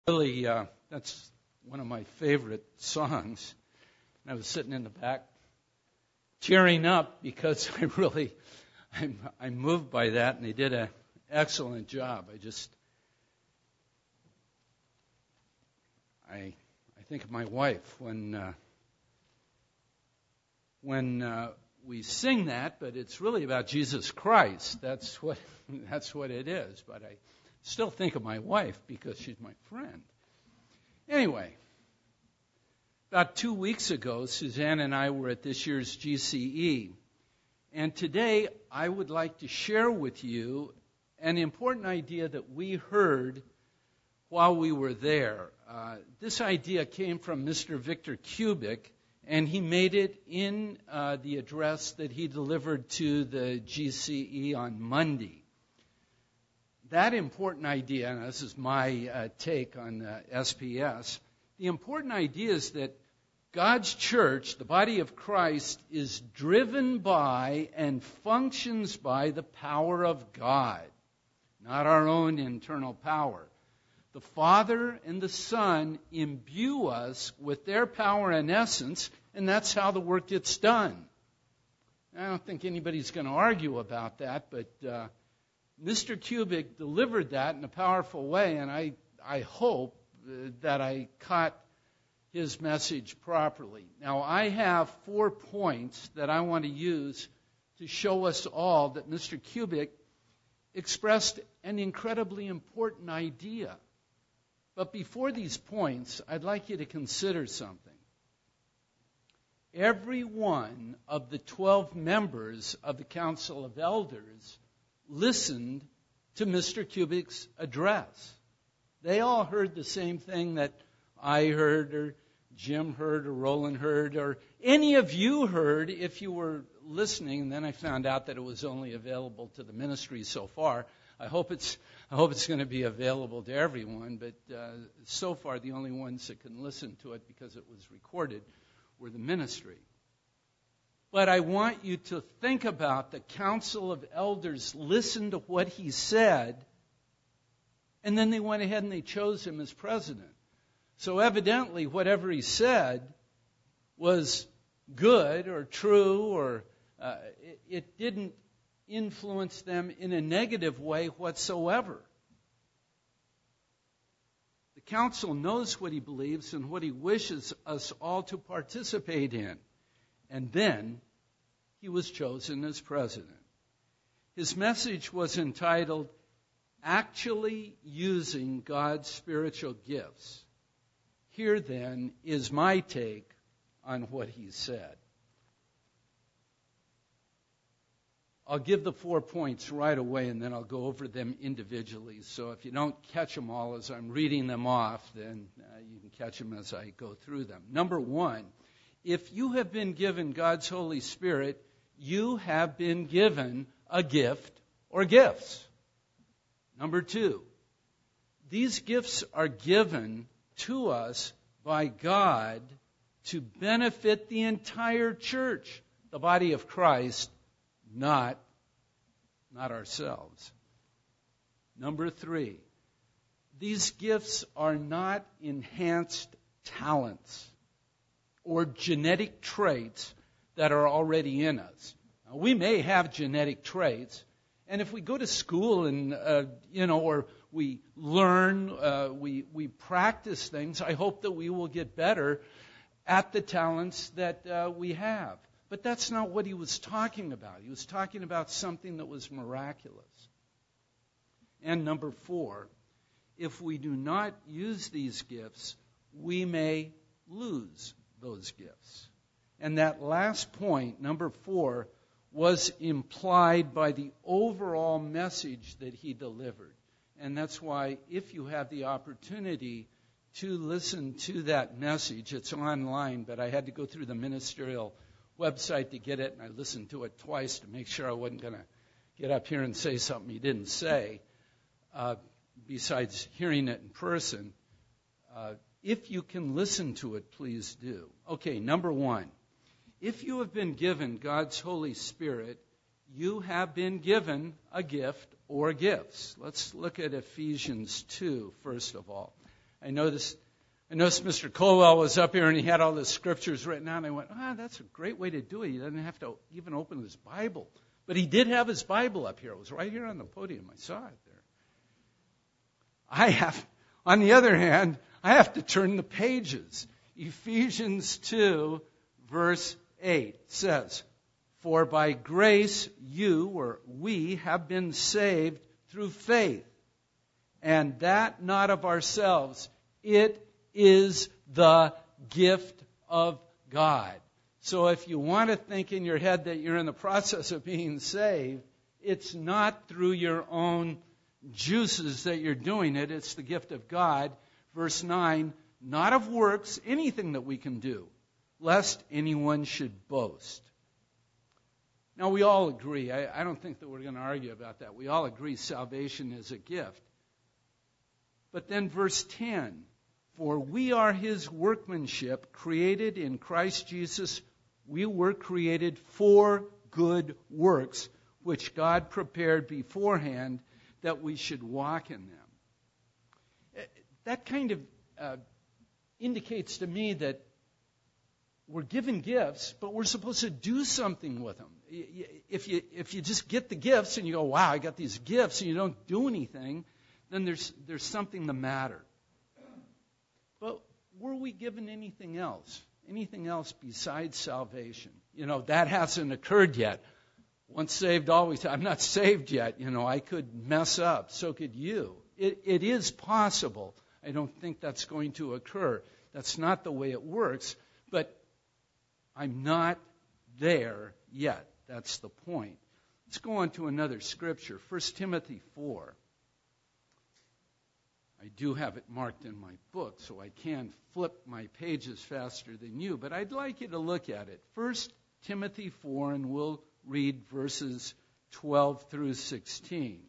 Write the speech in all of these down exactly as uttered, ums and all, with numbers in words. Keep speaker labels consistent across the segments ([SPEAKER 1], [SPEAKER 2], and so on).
[SPEAKER 1] Really, uh, that's one of my favorite songs. I was sitting in the back cheering up because I really, I'm, I'm moved by that, and they did an excellent job. I just, I, I think of my wife when, uh, when uh, we sing that, but it's really about Jesus Christ. That's what, that's what it is. But I still think of my wife because she's my friend. Anyway, about two weeks ago, Suzanne and I were at this year's G C E. And today, I would like to share with you an important idea that we heard while we were there. Uh, this idea came from Mister Victor Kubik, and he made it in uh, the address that he delivered to the G C E on Monday. That important idea, and this is my uh, take on uh, S P S, the important idea is that God's church, the body of Christ, is driven by and functions by the power of God, not our own internal power. The Father and the Son imbue us with their power and essence, and that's how the work gets done. I don't think anybody's going to argue about that, but uh, Mister Kubik delivered that in a powerful way, and I, I hope uh, that I caught his message properly. Now, I have four points that I want to use to show us all that Mister Kubik expressed an incredibly important idea. But before these points, I'd like you to consider something. Every one of the twelve members of the Council of Elders listened to Mister Kubik's address. They all heard the same thing that I heard, or Jim heard, or Roland heard, or any of you heard if you were listening. And then I found out that it was only available to the ministry so far. I hope it's I hope it's going to be available to everyone, but uh, so far the only ones that can listen to it because it was recorded were the ministry. But I want you to think about the Council of Elders listened to what he said, and then they went ahead and they chose him as president. So evidently, whatever he said was good or true, or uh, it, it didn't influence them in a negative way whatsoever. The council knows what he believes and what he wishes us all to participate in. And then he was chosen as president. His message was entitled, Actually Using God's Spiritual Gifts. Here then is my take on what he said. I'll give the four points right away, and then I'll go over them individually. So if you don't catch them all as I'm reading them off, then uh, you can catch them as I go through them. Number one, if you have been given God's Holy Spirit, you have been given a gift or gifts. Number two, these gifts are given to us by God to benefit the entire church, the body of Christ, not, not ourselves. Number three, these gifts are not enhanced talents or genetic traits that are already in us. Now, we may have genetic traits, and if we go to school and, uh, you know, or we learn, uh, we, we practice things, I hope that we will get better at the talents that uh, we have. But that's not what he was talking about. He was talking about something that was miraculous. And number four, if we do not use these gifts, we may lose those gifts. And that last point, number four, was implied by the overall message that he delivered. And that's why if you have the opportunity to listen to that message, it's online, but I had to go through the ministerial website to get it, and I listened to it twice to make sure I wasn't going to get up here and say something he didn't say, uh, besides hearing it in person. Uh, If you can listen to it, please do. Okay, number one. If you have been given God's Holy Spirit, you have been given a gift or gifts. Let's look at Ephesians two, first of all. I noticed, I noticed Mister Colwell was up here and he had all the scriptures written out. And I went, ah, that's a great way to do it. He doesn't have to even open his Bible. But he did have his Bible up here. It was right here on the podium. I saw it there. I have, on the other hand, I have to turn the pages. Ephesians two, verse eight says, "For by grace you, or we, have been saved through faith, and that not of ourselves. It is the gift of God." So if you want to think in your head that you're in the process of being saved, it's not through your own juices that you're doing it. It's the gift of God. Verse nine, "Not of works, anything that we can do, lest anyone should boast." Now, we all agree. I, I don't think that we're going to argue about that. We all agree salvation is a gift. But then verse ten, "For we are his workmanship, created in Christ Jesus. We were created for good works, which God prepared beforehand that we should walk in them." That kind of uh, indicates to me that we're given gifts, but we're supposed to do something with them. If you if you just get the gifts and you go, wow, I got these gifts, and you don't do anything, then there's there's something the matter. But were we given anything else? Anything else besides salvation? You know, that hasn't occurred yet. Once saved, always. I'm not saved yet. You know, I could mess up. So could you. It, it is possible. I don't think that's going to occur. That's not the way it works. But I'm not there yet. That's the point. Let's go on to another scripture. First Timothy four. I do have it marked in my book, so I can flip my pages faster than you. But I'd like you to look at it. First Timothy four, and we'll read verses twelve through sixteen.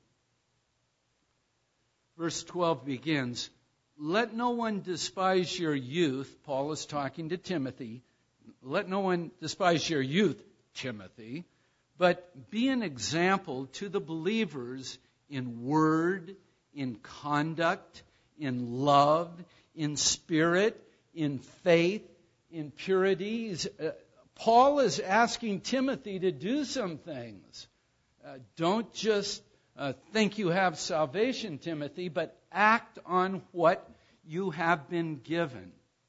[SPEAKER 1] Verse twelve begins, "Let no one despise your youth." Paul is talking to Timothy. "Let no one despise your youth, Timothy, but be an example to the believers in word, in conduct, in love, in spirit, in faith, in purity." Uh, Paul is asking Timothy to do some things. Uh, don't just uh, think you have salvation, Timothy, but act on what you have been given.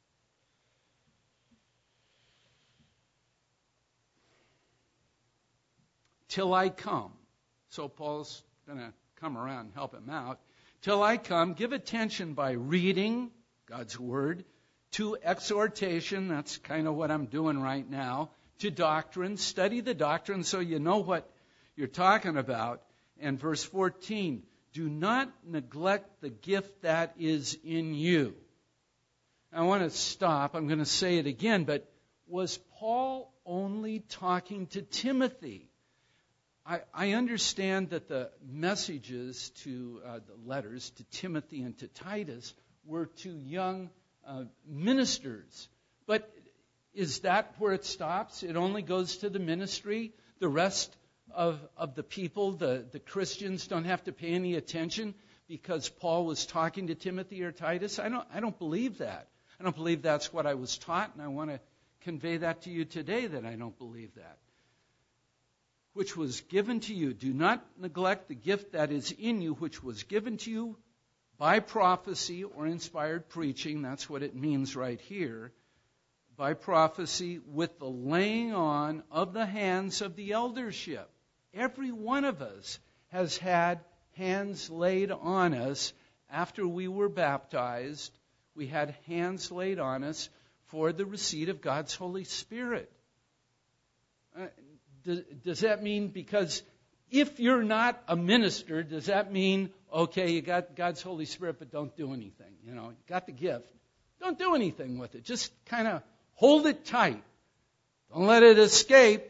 [SPEAKER 1] "Till I come." So Paul's going to come around and help him out. "Till I come, give attention by reading God's Word, to exhortation," that's kind of what I'm doing right now, "to doctrine." Study the doctrine so you know what you're talking about. And verse fourteen, "Do not neglect the gift that is in you." I want to stop. I'm going to say it again, but was Paul only talking to Timothy? I, I understand that the messages to uh, the letters to Timothy and to Titus were to young uh, ministers. But is that where it stops? It only goes to the ministry? The rest of, of the people, the, the Christians, don't have to pay any attention because Paul was talking to Timothy or Titus? I don't, I don't believe that. I don't believe that's what I was taught, and I want to convey that to you today, that I don't believe that. "Which was given to you. Do not neglect the gift that is in you, which was given to you by prophecy or inspired preaching." That's what it means right here. By prophecy, with the laying on of the hands of the eldership. Every one of us has had hands laid on us after we were baptized. We had hands laid on us for the receipt of God's Holy Spirit. Uh, Does that mean, because if you're not a minister, does that mean, okay, you got God's Holy Spirit, but don't do anything? You know, you got the gift. Don't do anything with it. Just kind of hold it tight. Don't let it escape.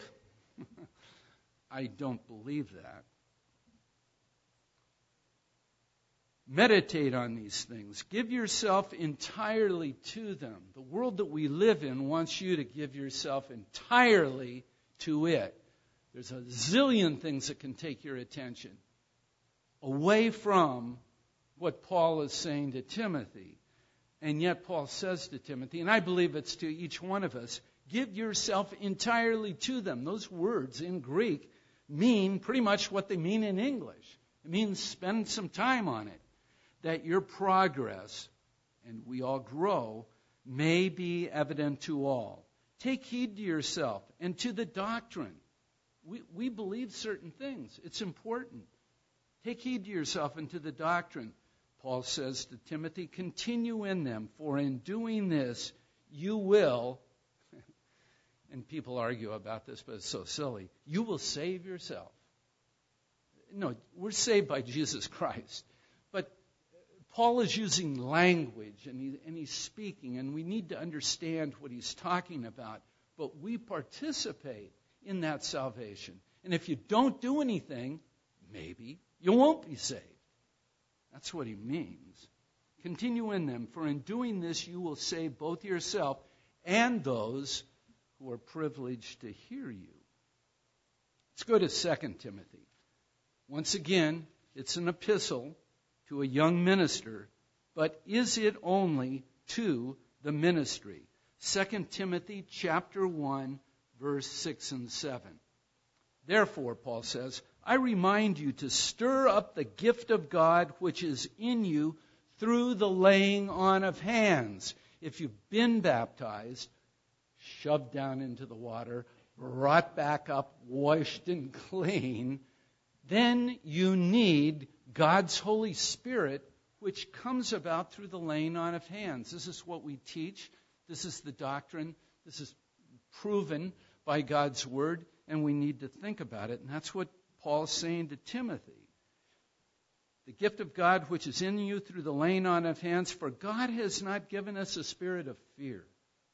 [SPEAKER 1] I don't believe that. Meditate on these things. Give yourself entirely to them. The world that we live in wants you to give yourself entirely to it. There's a zillion things that can take your attention away from what Paul is saying to Timothy. And yet Paul says to Timothy, and I believe it's to each one of us, give yourself entirely to them. Those words in Greek mean pretty much what they mean in English. It means spend some time on it, that your progress, and we all grow, may be evident to all. Take heed to yourself and to the doctrine. We, we believe certain things. It's important. Take heed to yourself and to the doctrine. Paul says to Timothy, continue in them, for in doing this you will, and people argue about this, but it's so silly, you will save yourself. No, we're saved by Jesus Christ. But Paul is using language, and, he, and he's speaking, and we need to understand what he's talking about. But we participate in that salvation. And if you don't do anything, maybe you won't be saved. That's what he means. Continue in them, for in doing this you will save both yourself and those who are privileged to hear you. Let's go to Second Timothy. Once again, it's an epistle to a young minister, but is it only to the ministry? Second Timothy chapter one, verse six and seven. Therefore, Paul says, I remind you to stir up the gift of God which is in you through the laying on of hands. If you've been baptized, shoved down into the water, brought back up, washed and clean, then you need God's Holy Spirit, which comes about through the laying on of hands. This is what we teach. This is the doctrine. This is proven by God's Word, and we need to think about it. And that's what Paul's saying to Timothy. The gift of God which is in you through the laying on of hands, for God has not given us a spirit of fear.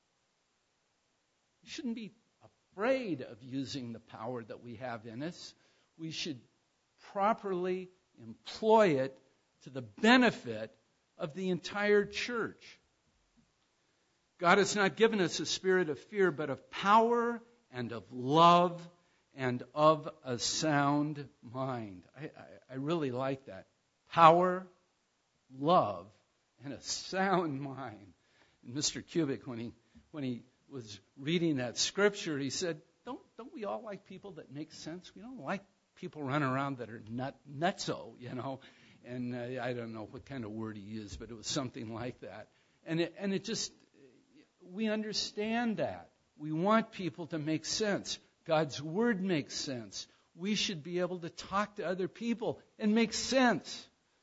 [SPEAKER 1] We shouldn't be afraid of using the power that we have in us. We should properly employ it to the benefit of the entire church. God has not given us a spirit of fear, but of power and of love and of a sound mind. I, I, I really like that. Power, love, and a sound mind. And Mister Kubik, when he when he was reading that scripture, he said, "Don't don't we all like people that make sense? We don't like people running around that are nut nutso, you know." And uh, I don't know what kind of word he used, but it was something like that. And it, and it just, we understand that. We want people to make sense. God's Word makes sense. We should be able to talk to other people and make sense.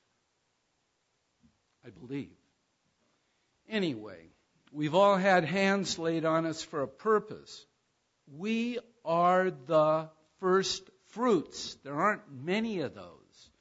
[SPEAKER 1] I believe. Anyway, we've all had hands laid on us for a purpose. We are the first fruits. There aren't many of those.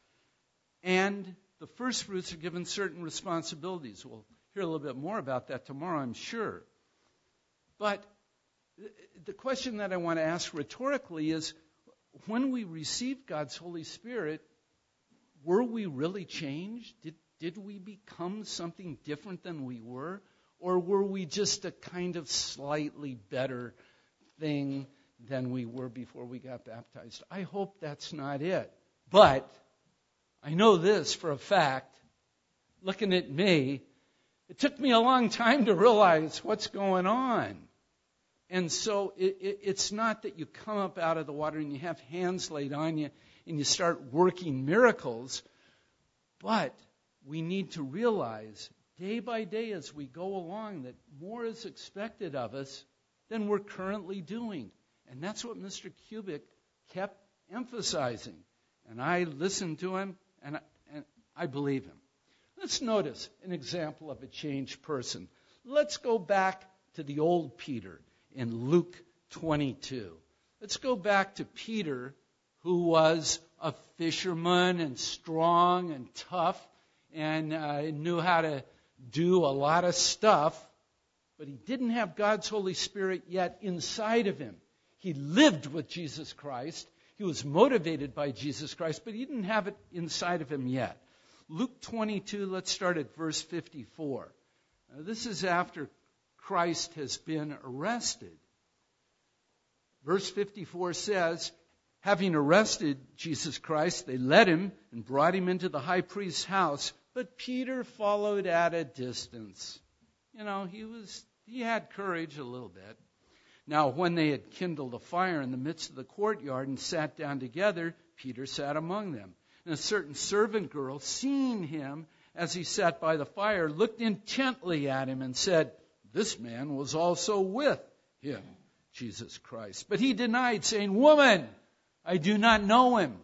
[SPEAKER 1] And the first fruits are given certain responsibilities. We'll hear a little bit more about that tomorrow, I'm sure. But the question that I want to ask rhetorically is, when we received God's Holy Spirit, were we really changed? Did, did we become something different than we were? Or were we just a kind of slightly better thing than we were before we got baptized? I hope that's not it. But I know this for a fact, looking at me, it took me a long time to realize what's going on. And so it, it, it's not that you come up out of the water and you have hands laid on you and you start working miracles, but we need to realize day by day as we go along that more is expected of us than we're currently doing. And that's what Mister Kubik kept emphasizing. And I listened to him, and I, and I believe him. Let's notice an example of a changed person. Let's go back to the old Peter in Luke twenty-two. Let's go back to Peter, who was a fisherman and strong and tough and uh, knew how to do a lot of stuff, but he didn't have God's Holy Spirit yet inside of him. He lived with Jesus Christ. He was motivated by Jesus Christ, but he didn't have it inside of him yet. Luke twenty-two, let's start at verse fifty-four. Now, this is after Christ has been arrested. Verse fifty-four says, having arrested Jesus Christ, they led him and brought him into the high priest's house, but Peter followed at a distance. You know, he was he had courage a little bit. Now, when they had kindled a fire in the midst of the courtyard and sat down together, Peter sat among them. And a certain servant girl, seeing him as he sat by the fire, looked intently at him and said, "This man was also with him, Jesus Christ." But he denied, saying, "Woman, I do not know him."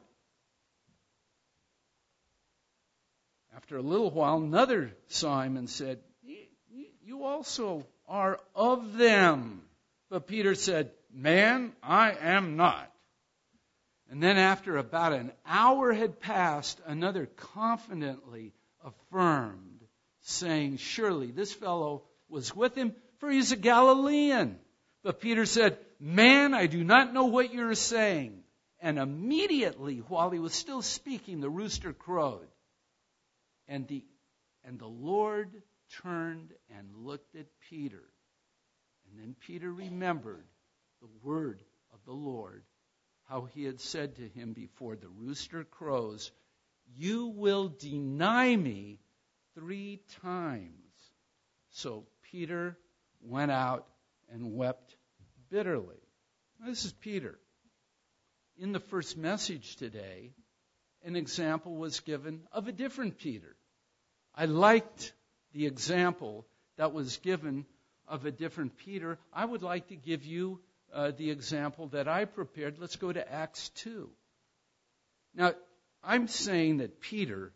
[SPEAKER 1] After a little while, another saw him and said, "You also are of them." But Peter said, "Man, I am not." And then after about an hour had passed, another confidently affirmed, saying, "Surely this fellow was with him, for he's a Galilean." But Peter said, "Man, I do not know what you're saying." And immediately, while he was still speaking, the rooster crowed. And the, and the Lord turned and looked at Peter. And then Peter remembered the word of the Lord, how he had said to him before the rooster crows, "You will deny me three times." So Peter went out and wept bitterly. Now, this is Peter. In the first message today, an example was given of a different Peter. I liked the example that was given of a different Peter. I would like to give you uh, the example that I prepared. Let's go to Acts two. Now, I'm saying that Peter,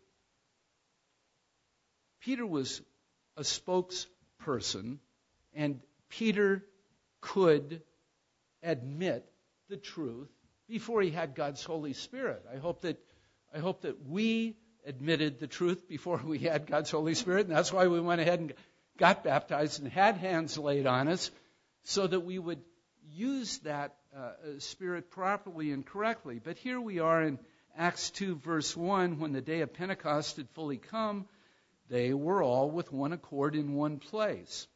[SPEAKER 1] Peter was a spokesperson, and Peter could admit the truth before he had God's Holy Spirit. I hope that I hope that we admitted the truth before we had God's Holy Spirit, and that's why we went ahead and got baptized and had hands laid on us, so that we would use that uh, Spirit properly and correctly. But here we are in Acts two, verse one, when the day of Pentecost had fully come, they were all with one accord in one place.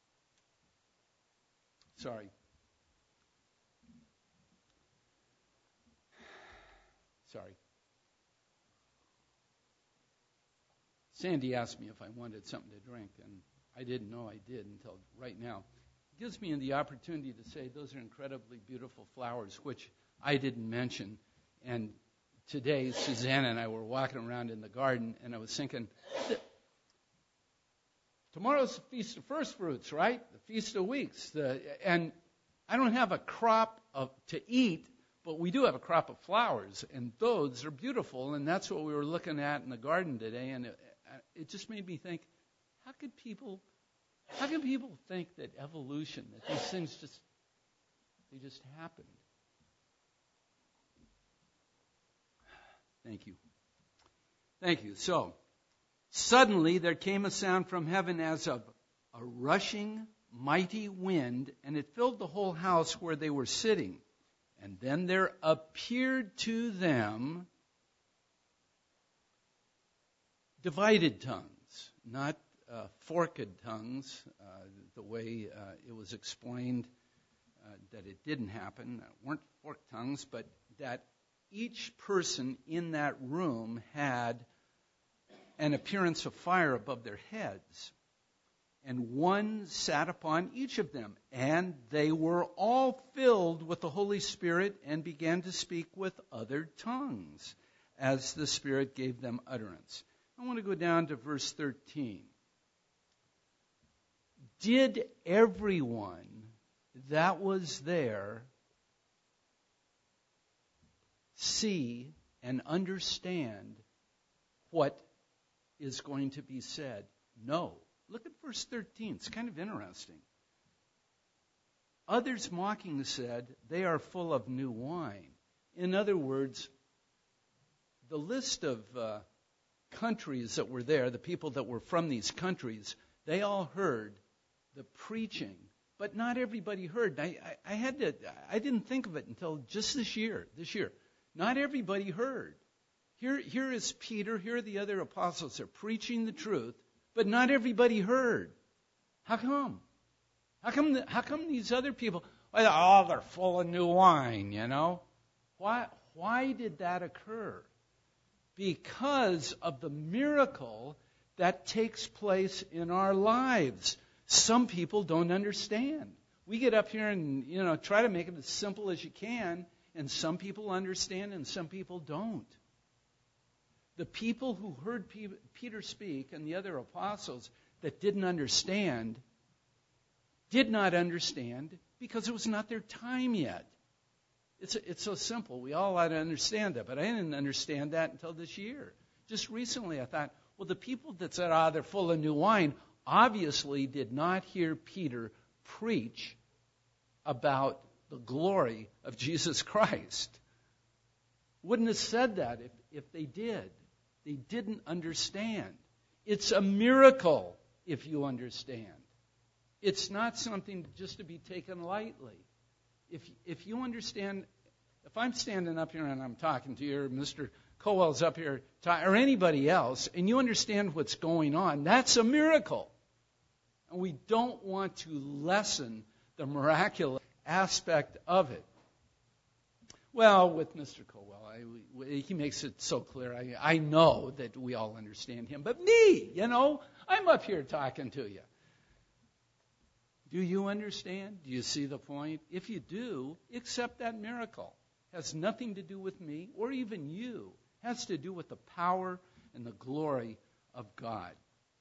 [SPEAKER 1] Sorry. Sorry. Sandy asked me if I wanted something to drink, and I didn't know I did until right now. It gives me the opportunity to say those are incredibly beautiful flowers, which I didn't mention. And today, Susanna and I were walking around in the garden, and I was thinking, tomorrow's the Feast of First Fruits, right? The Feast of Weeks. The, and I don't have a crop of, to eat, but we do have a crop of flowers, and those are beautiful, and that's what we were looking at in the garden today, and it, it just made me think, how could people, how can people think that evolution, that these things just, they just happened? Thank you. Thank you. So, suddenly there came a sound from heaven as of a rushing, mighty wind, and it filled the whole house where they were sitting. And then there appeared to them divided tongues, not uh, forked tongues, uh, the way uh, it was explained uh, that it didn't happen. It weren't forked tongues, but that each person in that room had an appearance of fire above their heads. And one sat upon each of them, and they were all filled with the Holy Spirit and began to speak with other tongues as the Spirit gave them utterance. I want to go down to verse thirteen. Did everyone that was there see and understand what is going to be said? No. Look at verse thirteen. It's kind of interesting. Others mocking said, "They are full of new wine." In other words, the list of uh, countries that were there, the people that were from these countries, they all heard the preaching, but not everybody heard. I, I, I had to. I didn't think of it until just this year. This year, not everybody heard. Here, here is Peter. Here are the other apostles. They're preaching the truth. But not everybody heard. How come? How come? The, how come these other people? Oh, they're full of new wine. You know, why? Why did that occur? Because of the miracle that takes place in our lives. Some people don't understand. We get up here and, you know, try to make it as simple as you can, and some people understand and some people don't. The people who heard Peter speak and the other apostles that didn't understand did not understand because it was not their time yet. It's it's so simple. We all ought to understand that, but I didn't understand that until this year. Just recently I thought, well, the people that said, ah, they're full of new wine, obviously did not hear Peter preach about the glory of Jesus Christ. Wouldn't have said that if, if they did. They didn't understand. It's a miracle if you understand. It's not something just to be taken lightly. If if you understand, if I'm standing up here and I'm talking to you, or Mister Colwell's up here, or anybody else, and you understand what's going on, that's a miracle. And we don't want to lessen the miraculous aspect of it. Well, with Mister Colwell, I, he makes it so clear. I, I know that we all understand him. But me, you know, I'm up here talking to you. Do you understand? Do you see the point? If you do, accept that miracle. It has nothing to do with me or even you. It has to do with the power and the glory of God.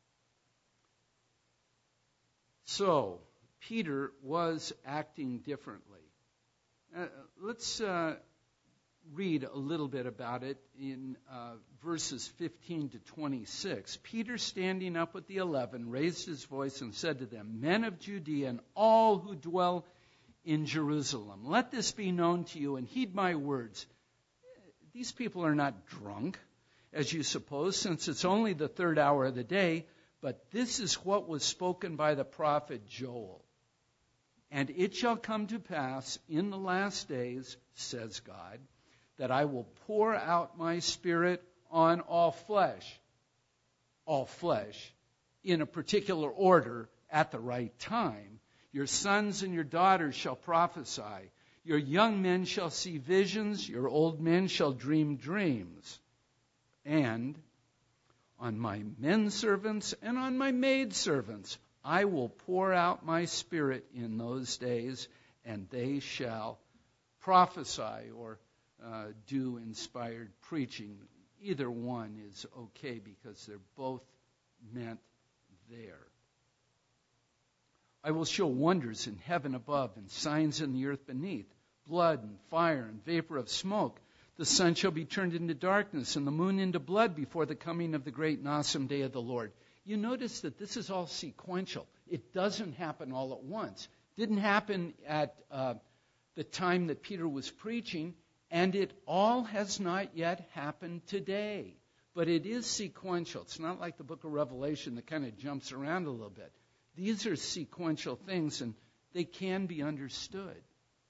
[SPEAKER 1] So, Peter was acting differently. Uh, let's uh, read a little bit about it in uh, verses fifteen to twenty-six. Peter, standing up with the eleven, raised his voice and said to them, Men of Judea and all who dwell in Jerusalem, let this be known to you and heed my words. These people are not drunk, as you suppose, since it's only the third hour of the day, but this is what was spoken by the prophet Joel. And it shall come to pass in the last days, says God, that I will pour out my Spirit on all flesh. All flesh, in a particular order, at the right time. Your sons and your daughters shall prophesy. Your young men shall see visions. Your old men shall dream dreams. And on my men servants and on my maid servants I will pour out my Spirit in those days, and they shall prophesy or uh, do inspired preaching. Either one is okay because they're both meant there. I will show wonders in heaven above and signs in the earth beneath, blood and fire and vapor of smoke. The sun shall be turned into darkness and the moon into blood before the coming of the great and awesome day of the Lord. You notice that this is all sequential. It doesn't happen all at once. It didn't happen at uh, the time that Peter was preaching, and it all has not yet happened today. But it is sequential. It's not like the book of Revelation that kind of jumps around a little bit. These are sequential things, and they can be understood.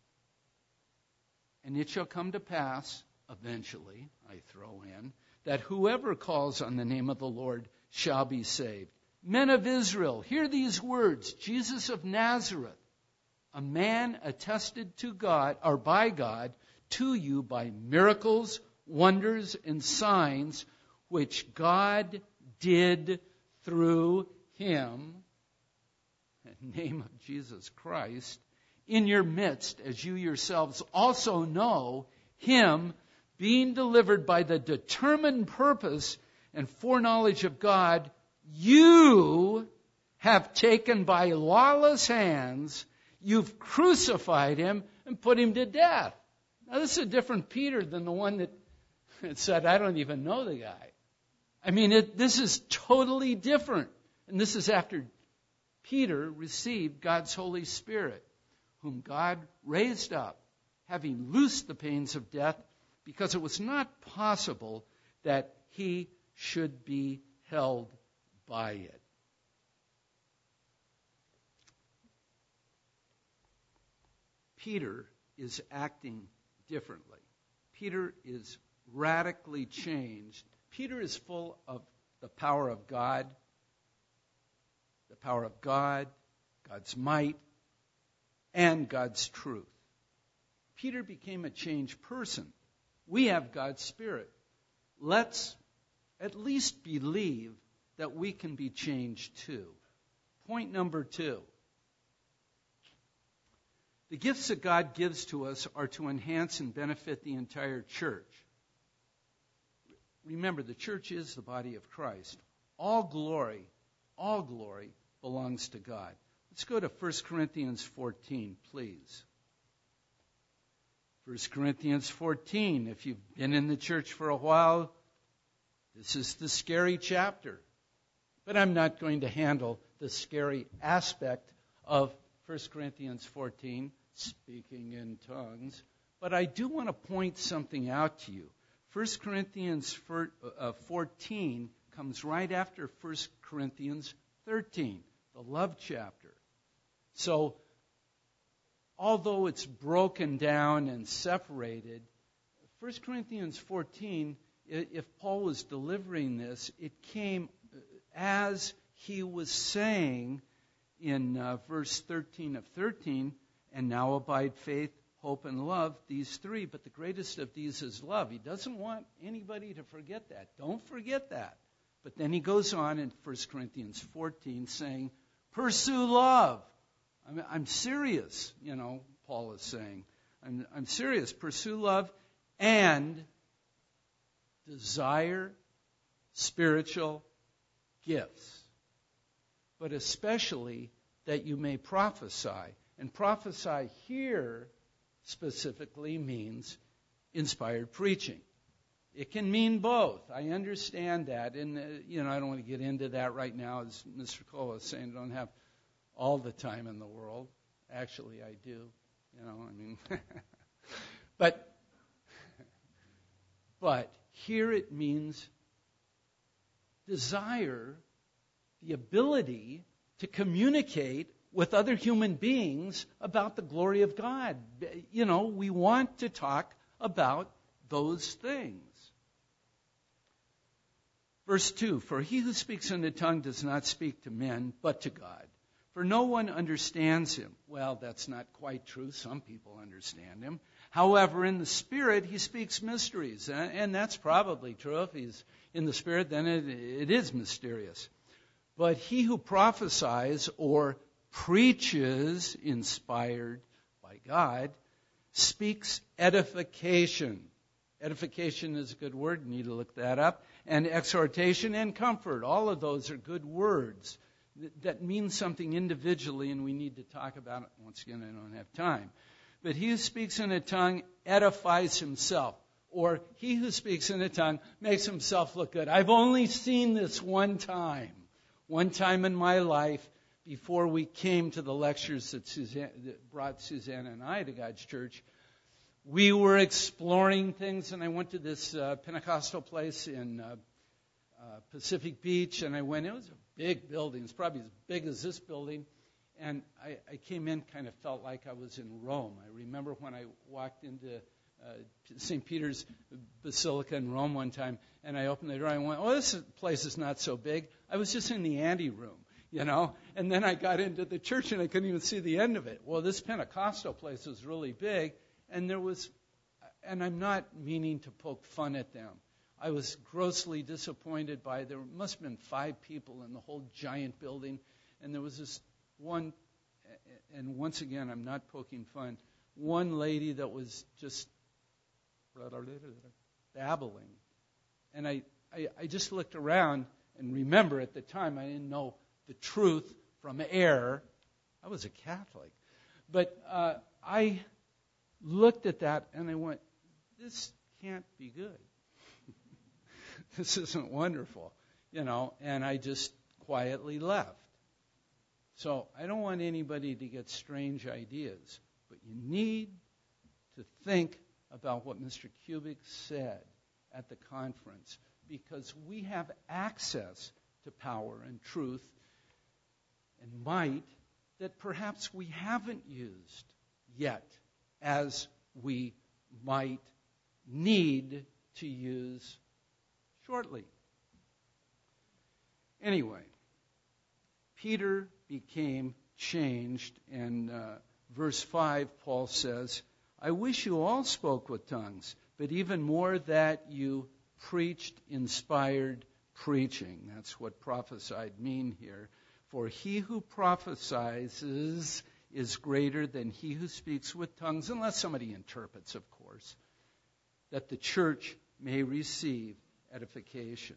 [SPEAKER 1] And it shall come to pass, eventually, I throw in, that whoever calls on the name of the Lord shall be saved. Men of Israel, hear these words. Jesus of Nazareth, a man attested to God, or by God, to you by miracles, wonders, and signs, which God did through him, in the name of Jesus Christ, in your midst, as you yourselves also know, him being delivered by the determined purpose and foreknowledge of God, you have taken by lawless hands, you've crucified him and put him to death. Now, this is a different Peter than the one that, that said, I don't even know the guy. I mean, it, this is totally different. And this is after Peter received God's Holy Spirit, whom God raised up, having loosed the pains of death, because it was not possible that he should be held by it. Peter is acting differently. Peter is radically changed. Peter is full of the power of God, the power of God, God's might, and God's truth. Peter became a changed person. We have God's Spirit. Let's at least believe that we can be changed too. Point number two. The gifts that God gives to us are to enhance and benefit the entire church. Remember, the church is the body of Christ. All glory, all glory belongs to God. Let's go to First Corinthians fourteen, please. First Corinthians fourteen. If you've been in the church for a while, this is the scary chapter. But I'm not going to handle the scary aspect of First Corinthians fourteen, speaking in tongues. But I do want to point something out to you. First Corinthians fourteen comes right after First Corinthians thirteen, the love chapter. So, although it's broken down and separated, First Corinthians fourteen, if Paul was delivering this, it came as he was saying in uh, verse thirteen of thirteen, and now abide faith, hope, and love, these three, but the greatest of these is love. He doesn't want anybody to forget that. Don't forget that. But then he goes on in First Corinthians fourteen saying, pursue love. I'm, I'm serious, you know, Paul is saying. I'm, I'm serious. Pursue love and desire spiritual gifts, but especially that you may prophesy. And prophesy here specifically means inspired preaching. It can mean both. I understand that. And, uh, you know, I don't want to get into that right now. As Mister Cole was saying, I don't have all the time in the world. Actually, I do. You know, I mean. but, but here it means desire, the ability to communicate with other human beings about the glory of God. You know, we want to talk about those things. Verse two, for he who speaks in a tongue does not speak to men, but to God. For no one understands him. Well, that's not quite true. Some people understand him. However, in the Spirit, he speaks mysteries. And that's probably true. If he's in the Spirit, then it, it is mysterious. But he who prophesies or preaches, inspired by God, speaks edification. Edification is a good word. You need to look that up. And exhortation and comfort. All of those are good words that mean something individually, and we need to talk about it. Once again, I don't have time. But he who speaks in a tongue edifies himself. Or he who speaks in a tongue makes himself look good. I've only seen this one time. One time in my life before we came to the lectures that, Suzanne, that brought Suzanne and I to God's church. We were exploring things, and I went to this uh, Pentecostal place in uh, uh, Pacific Beach, and I went, it was a big building. It's probably as big as this building. And I, I came in, kind of felt like I was in Rome. I remember when I walked into uh, Saint Peter's Basilica in Rome one time, and I opened the door, and I went, oh, this place is not so big. I was just in the ante room, you know. And then I got into the church, and I couldn't even see the end of it. Well, this Pentecostal place was really big, and there was, and I'm not meaning to poke fun at them. I was grossly disappointed by, there must have been five people in the whole giant building, and there was this one, and once again, I'm not poking fun, one lady that was just babbling. And I, I, I just looked around, and remember at the time I didn't know the truth from error. I was a Catholic. But uh, I looked at that, and I went, this can't be good. This isn't wonderful, you know, and I just quietly left. So I don't want anybody to get strange ideas, but you need to think about what Mister Kubik said at the conference, because we have access to power and truth and might that perhaps we haven't used yet as we might need to use shortly. Anyway, Peter became changed, and uh, verse five, Paul says, I wish you all spoke with tongues, but even more that you preached inspired preaching. That's what prophesied mean here. For he who prophesies is greater than he who speaks with tongues, unless somebody interprets, of course, that the church may receive edification.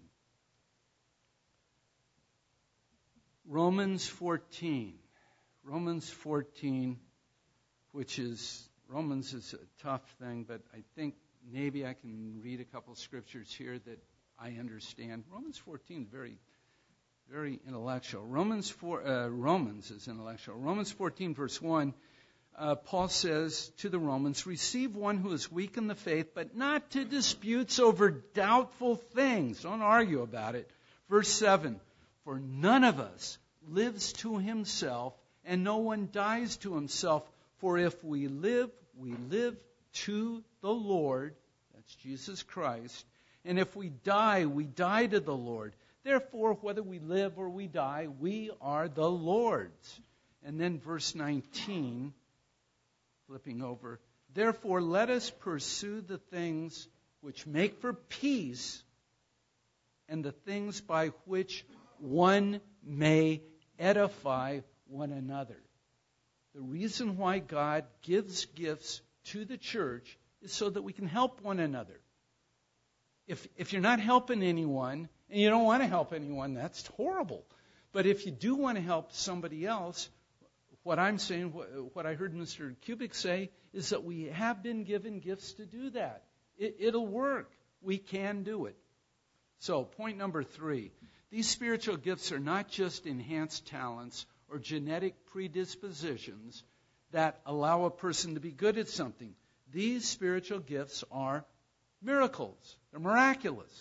[SPEAKER 1] Romans fourteen. Romans fourteen, which is, Romans is a tough thing, but I think maybe I can read a couple scriptures here that I understand. Romans fourteen is very, very intellectual. Romans four, uh, Romans is intellectual. Romans fourteen, verse one, uh, Paul says to the Romans, receive one who is weak in the faith, but not to disputes over doubtful things. Don't argue about it. Verse seven, for none of us lives to himself, and no one dies to himself. For if we live, we live to the Lord. That's Jesus Christ. And if we die, we die to the Lord. Therefore, whether we live or we die, we are the Lord's. And then verse nineteen, flipping over. Therefore, let us pursue the things which make for peace and the things by which one may edify one another. The reason why God gives gifts to the church is so that we can help one another. If if you're not helping anyone, and you don't want to help anyone, that's horrible. But if you do want to help somebody else, what I'm saying, what, what I heard Mister Kubik say, is that we have been given gifts to do that. It, it'll work. We can do it. So, point number three. These spiritual gifts are not just enhanced talents or genetic predispositions that allow a person to be good at something. These spiritual gifts are miracles. They're miraculous.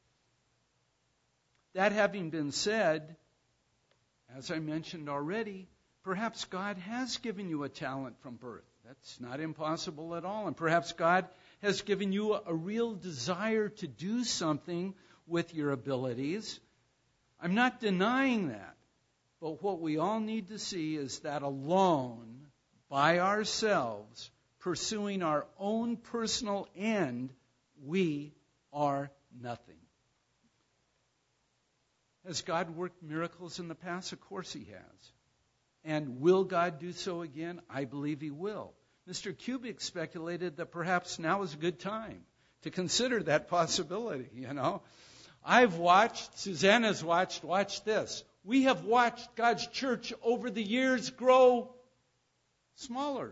[SPEAKER 1] That having been said, as I mentioned already, perhaps God has given you a talent from birth. That's not impossible at all. And perhaps God has given you a, a real desire to do something with your abilities. I'm not denying that. But what we all need to see is that alone, by ourselves, pursuing our own personal end, we are nothing. Has God worked miracles in the past? Of course He has. And will God do so again? I believe He will. Mister Kubik speculated that perhaps now is a good time to consider that possibility, you know. I've watched, Susanna's watched, watch this. We have watched God's church over the years grow smaller.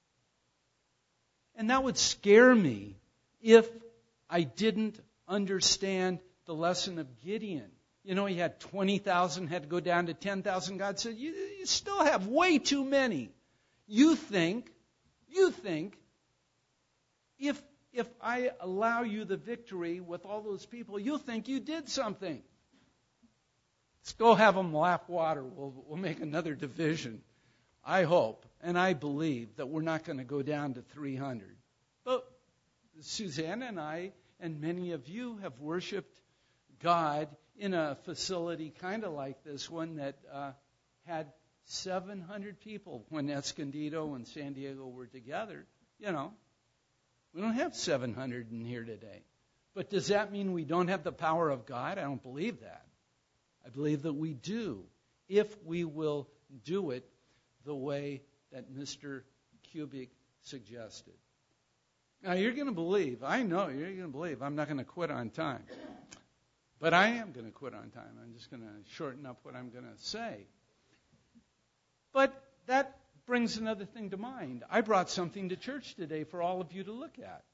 [SPEAKER 1] And that would scare me if I didn't understand the lesson of Gideon. You know, he had twenty thousand, had to go down to ten thousand. God said, you, you still have way too many. You think, you think, if if I allow you the victory with all those people, you'll think you did something. Let's go have them lap water. We'll, we'll make another division. I hope and I believe that we're not going to go down to three hundred. But Susanna and I and many of you have worshiped God in a facility kind of like this one that uh, had seven hundred people when Escondido and San Diego were together. You know, we don't have seven hundred in here today. But does that mean we don't have the power of God? I don't believe that. I believe that we do, if we will do it the way that Mister Kubik suggested. Now, you're going to believe, I know you're going to believe, I'm not going to quit on time. But I am going to quit on time. I'm just going to shorten up what I'm going to say. But that brings another thing to mind. I brought something to church today for all of you to look at.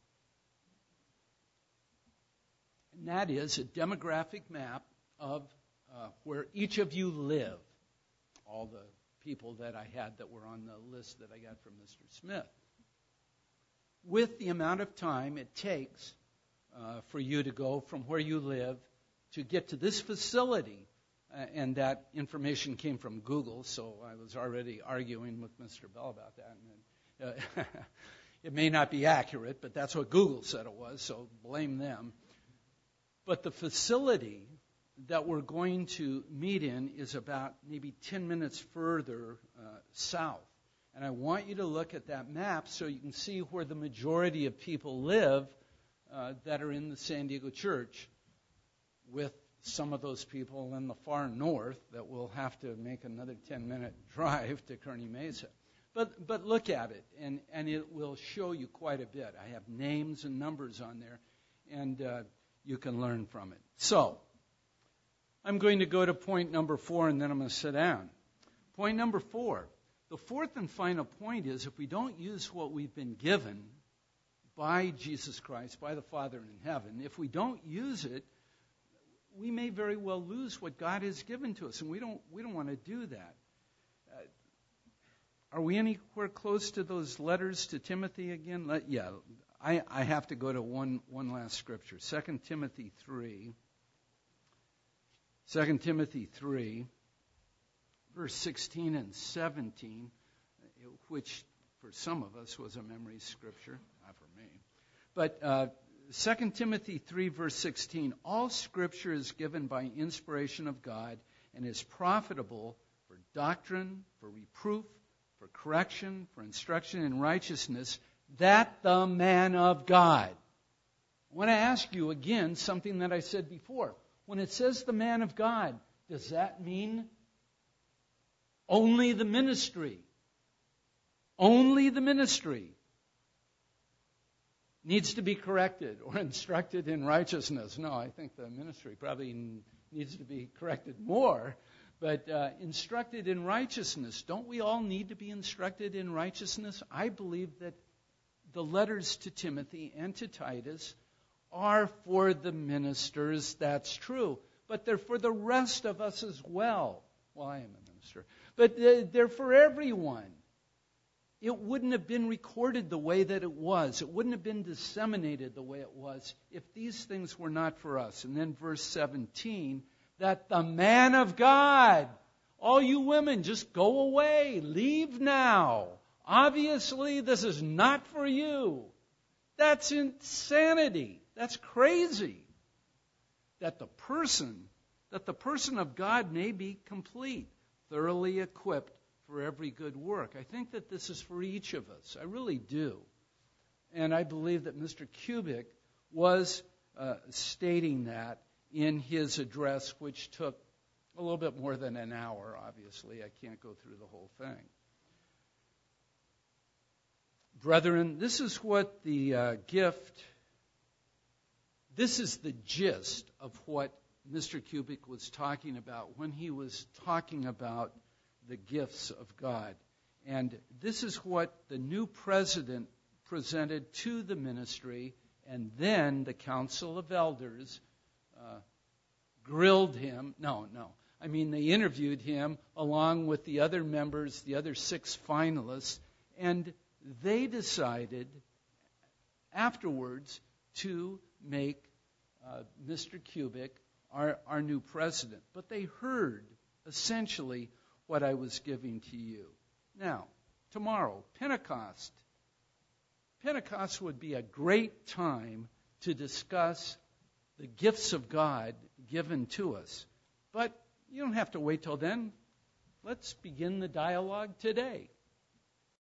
[SPEAKER 1] And that is a demographic map of uh, where each of you live. All the people that I had that were on the list that I got from Mister Smith. With the amount of time it takes uh, for you to go from where you live to get to this facility, uh, and that information came from Google, so I was already arguing with Mister Bell about that. And, uh, it may not be accurate, but that's what Google said it was, so blame them. But the facility that we're going to meet in is about maybe ten minutes further uh, south. And I want you to look at that map so you can see where the majority of people live uh, that are in the San Diego church, with some of those people in the far north that will have to make another ten-minute drive to Kearney Mesa. But but look at it, and, and it will show you quite a bit. I have names and numbers on there, and uh, you can learn from it. So I'm going to go to point number four, and then I'm going to sit down. Point number four. The fourth and final point is, if we don't use what we've been given by Jesus Christ, by the Father in heaven, if we don't use it, we may very well lose what God has given to us, and we don't we don't want to do that. Uh, are we anywhere close to those letters to Timothy again? Let, yeah, I, I have to go to one one last scripture, Second Timothy three. Second Timothy three, verse sixteen and seventeen, which for some of us was a memory scripture, not for me. But uh, Second Timothy three, verse sixteen, all Scripture is given by inspiration of God and is profitable for doctrine, for reproof, for correction, for instruction in righteousness, that the man of God. I want to ask you again something that I said before. When it says the man of God, does that mean only the ministry? Only the ministry needs to be corrected or instructed in righteousness. No, I think the ministry probably needs to be corrected more, but uh, instructed in righteousness. Don't we all need to be instructed in righteousness? I believe that the letters to Timothy and to Titus are for the ministers, that's true, but they're for the rest of us as well. Well, I am a minister, but they're for everyone. It wouldn't have been recorded the way that it was. It wouldn't have been disseminated the way it was if these things were not for us. And then verse seventeen, that the man of God, all you women, just go away. Leave now. Obviously, this is not for you. That's insanity. That's crazy. That the person, that the person of God may be complete, thoroughly equipped for every good work. I think that this is for each of us. I really do. And I believe that Mister Kubik was uh, stating that in his address, which took a little bit more than an hour, obviously. I can't go through the whole thing. Brethren, this is what the uh, gift, this is the gist of what Mister Kubik was talking about when he was talking about the gifts of God. And this is what the new president presented to the ministry, and then the council of elders uh, grilled him. No, no. I mean, they interviewed him along with the other members, the other six finalists, and they decided afterwards to make uh, Mister Kubik our, our new president. But they heard essentially what I was giving to you. Now, tomorrow, Pentecost. Pentecost would be a great time to discuss the gifts of God given to us. But you don't have to wait till then. Let's begin the dialogue today.